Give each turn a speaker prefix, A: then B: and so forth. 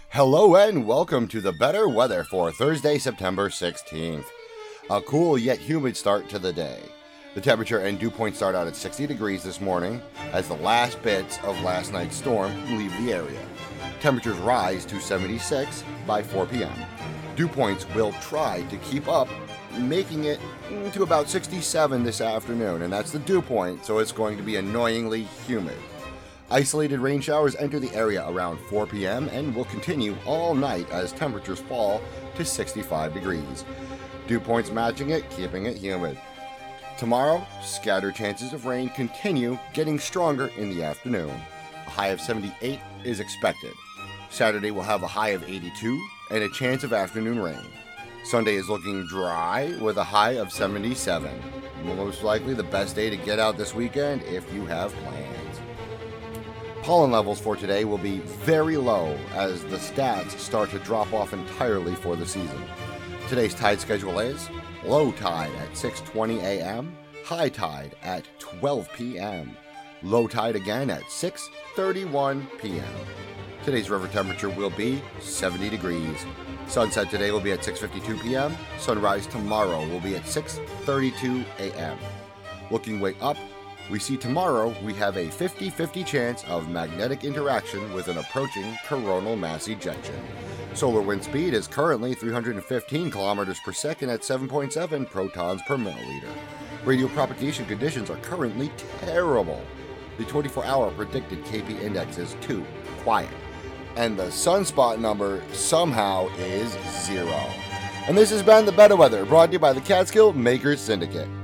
A: Hello and welcome to the better weather for Thursday, September 16th. A cool yet humid start to the day. The temperature and dew point start out at 60 degrees this morning as the last bits of last night's storm leave the area. Temperatures rise to 76 by 4 p.m. Dew points will try to keep up, making it to about 67 this afternoon, and that's the dew point, so it's going to be annoyingly humid. Isolated rain showers enter the area around 4 p.m. and will continue all night as temperatures fall to 65 degrees. Dew points matching it, keeping it humid. Tomorrow, scattered chances of rain continue, getting stronger in the afternoon. A high of 78 is expected. Saturday will have a high of 82 and a chance of afternoon rain. Sunday is looking dry with a high of 77. Most likely the best day to get out this weekend if you have plans. Pollen levels for today will be very low as the stats start to drop off entirely for the season. Today's tide schedule is low tide at 6:20 a.m., high tide at 12 p.m., low tide again at 6:31 p.m. Today's river temperature will be 70 degrees. Sunset today will be at 6:52 p.m. Sunrise tomorrow will be at 6:32 a.m. Looking way up, we see tomorrow we have a 50-50 chance of magnetic interaction with an approaching coronal mass ejection. Solar wind speed is currently 315 kilometers per second at 7.7 protons per milliliter. Radio propagation conditions are currently terrible. The 24-hour predicted KP index is 2, quiet. And the sunspot number somehow is 0. And this has been the Better Weather, brought to you by the Catskill Makers Syndicate.